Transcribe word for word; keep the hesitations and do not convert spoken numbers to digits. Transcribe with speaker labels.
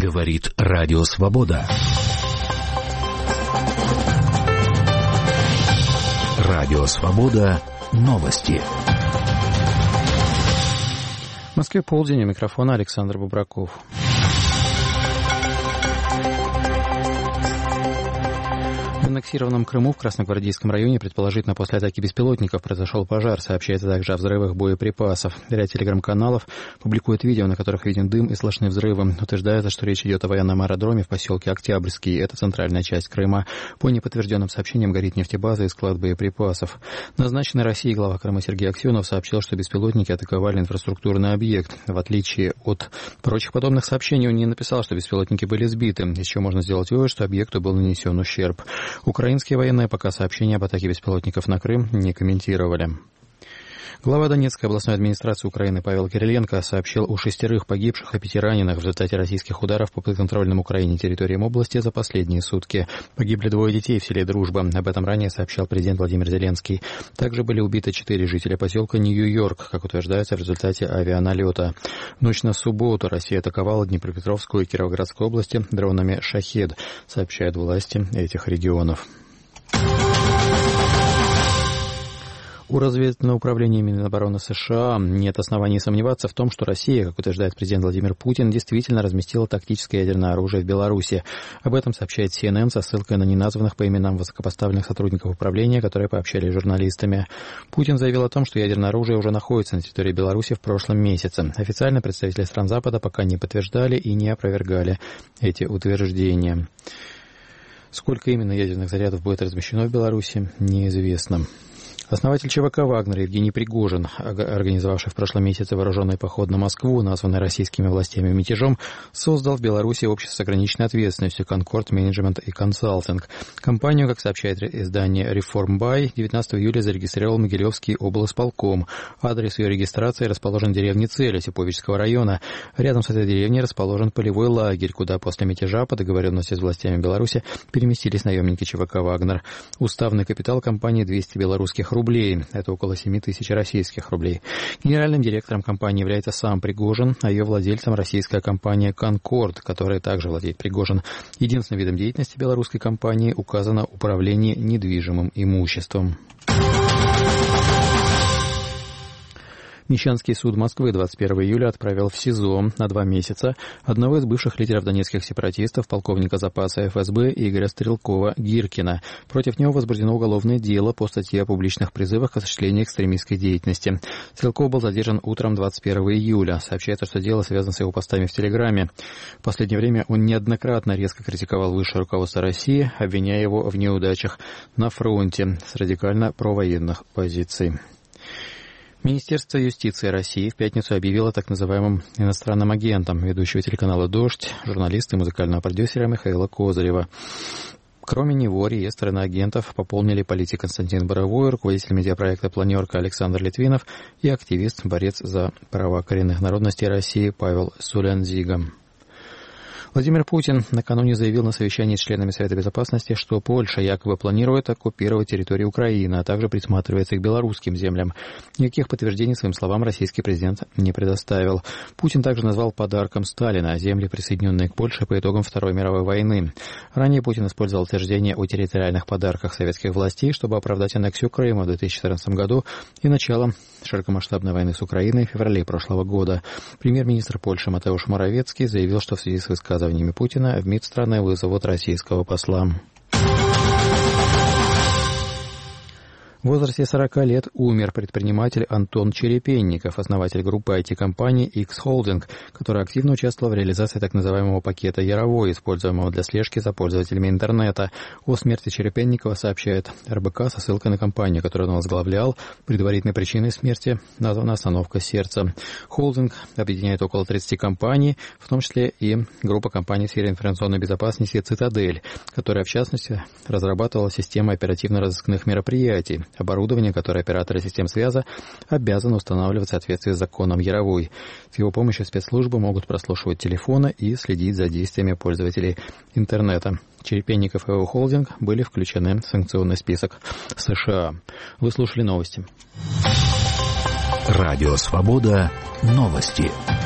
Speaker 1: Говорит Радио Свобода. Радио Свобода. Новости.
Speaker 2: В Москве полдень, у микрофона Александр Бубраков. В аннексированном Крыму в Красногвардейском районе, предположительно после атаки беспилотников, произошел пожар. Сообщается также о взрывах боеприпасов. Ряд телеграм-каналов публикует видео, на которых виден дым и слышны взрывы. Утверждается, что речь идет о военном аэродроме в поселке Октябрьский. Это центральная часть Крыма. По неподтвержденным сообщениям горит нефтебаза и склад боеприпасов. Назначенный Россией глава Крыма Сергей Аксенов сообщил, что беспилотники атаковали инфраструктурный объект. В отличие от прочих подобных сообщений, он не написал, что беспилотники были сбиты. Еще можно сделать вывод, что объекту был нанесен ущерб. Украинские военные пока сообщения об атаке беспилотников на Крым не комментировали. Глава Донецкой областной администрации Украины Павел Кириленко сообщил о шестерых погибших и пяти раненых в результате российских ударов по подконтрольным Украине территориям области за последние сутки. Погибли двое детей в селе Дружба. Об этом ранее сообщал президент Владимир Зеленский. Также были убиты четыре жителя поселка Нью-Йорк, как утверждается в результате авианалета. В ночь на субботу Россия атаковала Днепропетровскую и Кировоградскую области дронами «Шахед», сообщают власти этих регионов. У разведывательного управления Минобороны США нет оснований сомневаться в том, что Россия, как утверждает президент Владимир Путин, действительно разместила тактическое ядерное оружие в Беларуси. Об этом сообщает си эн эн со ссылкой на неназванных по именам высокопоставленных сотрудников управления, которые пообщались с журналистами. Путин заявил о том, что ядерное оружие уже находится на территории Беларуси в прошлом месяце. Официально представители стран Запада пока не подтверждали и не опровергали эти утверждения. Сколько именно ядерных зарядов будет размещено в Беларуси, неизвестно. Основатель ЧВК «Вагнер» Евгений Пригожин, организовавший в прошлом месяце вооруженный поход на Москву, названный российскими властями мятежом, создал в Беларуси общество с ограниченной ответственностью «Конкорд Менеджмент и Консалтинг». Компанию, как сообщает издание «Реформбай», девятнадцатого июля зарегистрировал Могилевский облсполком. Адрес ее регистрации расположен в деревне Цель Осиповичского района. Рядом с этой деревней расположен полевой лагерь, куда после мятежа по договоренности с властями Беларуси переместились наемники ЧВК «Вагнер». Уставный капитал компании двести белорусских рублей. рублей. Это около семь тысяч российских рублей. Генеральным директором компании является сам Пригожин, а ее владельцем российская компания «Конкорд», которая также владеет Пригожин. Единственным видом деятельности белорусской компании указано управление недвижимым имуществом. Мещанский суд Москвы двадцать первого июля отправил в СИЗО на два месяца одного из бывших лидеров донецких сепаратистов, полковника запаса эф эс бэ Игоря Стрелкова-Гиркина. Против него возбуждено уголовное дело по статье о публичных призывах к осуществлению экстремистской деятельности. Стрелков был задержан утром двадцать первого июля. Сообщается, что дело связано с его постами в Телеграме. В последнее время он неоднократно резко критиковал высшее руководство России, обвиняя его в неудачах на фронте с радикально провоенных позиций. Министерство юстиции России в пятницу объявило так называемым иностранным агентом ведущего телеканала «Дождь», журналиста и музыкального продюсера Михаила Козырева. Кроме него, реестр иноагентов пополнили политик Константин Боровой, руководитель медиапроекта «Планерка» Александр Литвинов и активист, борец за права коренных народностей России Павел Сулянзига. Владимир Путин накануне заявил на совещании с членами Совета Безопасности, что Польша якобы планирует оккупировать территорию Украины, а также присматривается к белорусским землям. Никаких подтверждений своим словам российский президент не предоставил. Путин также назвал подарком Сталина земли, присоединенные к Польше по итогам Второй мировой войны. Ранее Путин использовал утверждение о территориальных подарках советских властей, чтобы оправдать аннексию Крыма в две тысячи четырнадцатом году и начало широкомасштабной войны с Украиной в феврале прошлого года. Премьер-министр Польши Матеуш Моравецкий заявил, что в связи с высказыванием Путина в МИД страны вызовут российского посла. В возрасте сорока лет умер предприниматель Антон Черепенников, основатель группы ай ти-компании X-Holding, которая активно участвовала в реализации так называемого пакета Яровой, используемого для слежки за пользователями интернета. О смерти Черепенникова сообщает эр бэ ка со ссылкой на компанию, которую он возглавлял. Предварительной причиной смерти названа остановка сердца. Холдинг объединяет около тридцати компаний, в том числе и группа компаний в сфере информационной безопасности «Цитадель», которая, в частности, разрабатывала системы оперативно-розыскных мероприятий, оборудование, которое операторы систем связи обязаны устанавливать в соответствии с законом Яровой. С его помощью спецслужбы могут прослушивать телефоны и следить за действиями пользователей интернета. Черепенников и его холдинг были включены в санкционный список США. Вы слушали новости.
Speaker 1: Радио «Свобода». Новости.